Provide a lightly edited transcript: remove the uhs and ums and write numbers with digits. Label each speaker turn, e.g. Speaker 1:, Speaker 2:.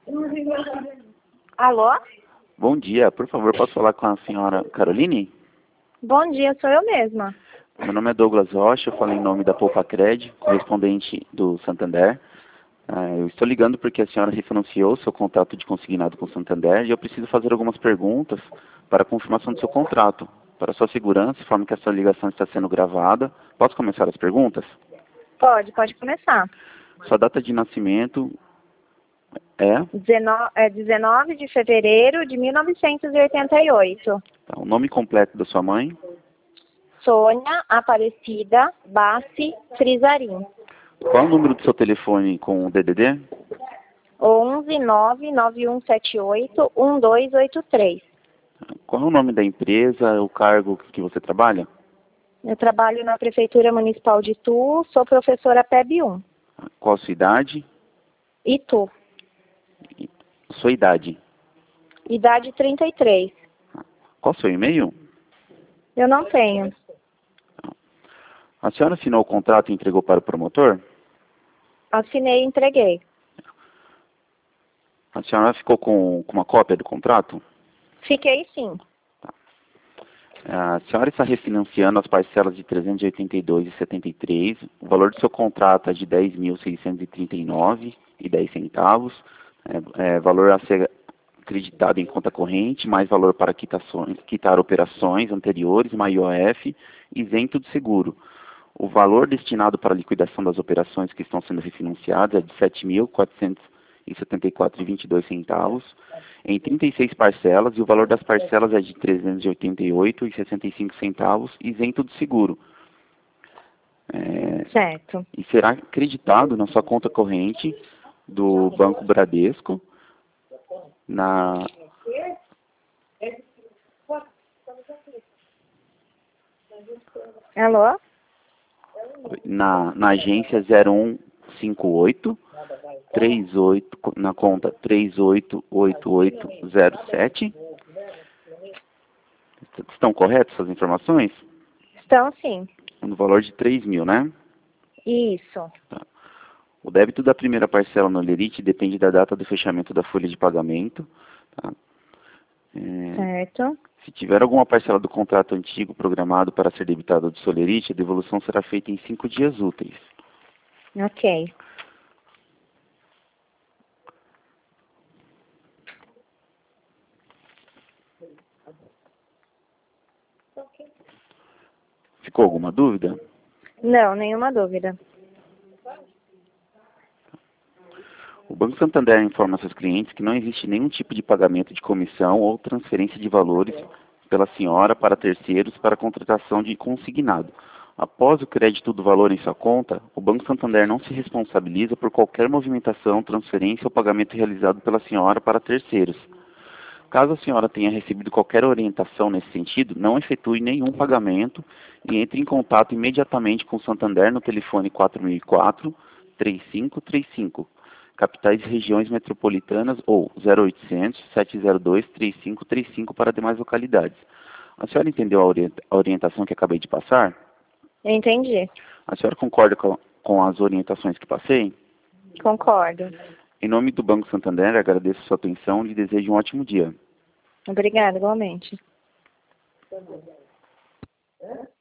Speaker 1: Alô?
Speaker 2: Bom dia, por favor, posso falar com a senhora Caroline?
Speaker 1: Bom dia, sou eu mesma.
Speaker 2: Meu nome é Douglas Rocha, eu falo em nome da Poupacred, correspondente do Santander. Eu estou ligando porque a senhora refinanciou seu contrato de consignado com o Santander e eu preciso fazer algumas perguntas para a confirmação do seu contrato. Para sua segurança, informe que essa ligação está sendo gravada. Posso começar as perguntas?
Speaker 1: Pode começar.
Speaker 2: Sua data de nascimento é?
Speaker 1: 19 de fevereiro de 1988.
Speaker 2: Tá, o nome completo da sua mãe?
Speaker 1: Sônia Aparecida Bassi Frizarim.
Speaker 2: Qual é o número do seu telefone com o DDD?
Speaker 1: 11 99178 1283.
Speaker 2: Qual é o nome da empresa, o cargo que você trabalha?
Speaker 1: Eu trabalho na Prefeitura Municipal de Itu, sou professora PEB 1.
Speaker 2: Qual a sua idade?
Speaker 1: Itu.
Speaker 2: Sua idade?
Speaker 1: Idade 33.
Speaker 2: Qual o seu e-mail?
Speaker 1: Eu não tenho.
Speaker 2: A senhora assinou o contrato e entregou para o promotor?
Speaker 1: Assinei e entreguei.
Speaker 2: A senhora ficou com uma cópia do contrato?
Speaker 1: Fiquei sim.
Speaker 2: A senhora está refinanciando as parcelas de R$ 382,73. O valor do seu contrato é de R$ 10.639,10. Valor a ser acreditado em conta corrente, mais valor para quitar operações anteriores, mais IOF, isento de seguro. O valor destinado para a liquidação das operações que estão sendo refinanciadas é de R$ 7.474,22 em 36 parcelas e o valor das parcelas é de R$ 388,65, isento de seguro.
Speaker 1: Certo.
Speaker 2: E será acreditado na sua conta corrente do Banco Bradesco
Speaker 1: Alô?
Speaker 2: na agência 0158 38, na conta 388807. Estão corretas essas informações?
Speaker 1: Estão sim.
Speaker 2: No valor de 3.000, né?
Speaker 1: Isso.
Speaker 2: Tá. O débito da primeira parcela no Lerite depende da data do fechamento da folha de pagamento. Tá?
Speaker 1: Certo.
Speaker 2: Se tiver alguma parcela do contrato antigo programado para ser debitada do Solerite, a devolução será feita em 5 dias úteis.
Speaker 1: Ok.
Speaker 2: Ficou alguma dúvida?
Speaker 1: Não, nenhuma dúvida.
Speaker 2: O Banco Santander informa seus clientes que não existe nenhum tipo de pagamento de comissão ou transferência de valores pela senhora para terceiros para contratação de consignado. Após o crédito do valor em sua conta, o Banco Santander não se responsabiliza por qualquer movimentação, transferência ou pagamento realizado pela senhora para terceiros. Caso a senhora tenha recebido qualquer orientação nesse sentido, não efetue nenhum pagamento e entre em contato imediatamente com o Santander no telefone 4004-3535, capitais e regiões metropolitanas ou 0800-702-3535 para demais localidades. A senhora entendeu a orientação que acabei de passar?
Speaker 1: Entendi.
Speaker 2: A senhora concorda com as orientações que passei?
Speaker 1: Concordo.
Speaker 2: Em nome do Banco Santander, agradeço a sua atenção e lhe desejo um ótimo dia.
Speaker 1: Obrigada, igualmente.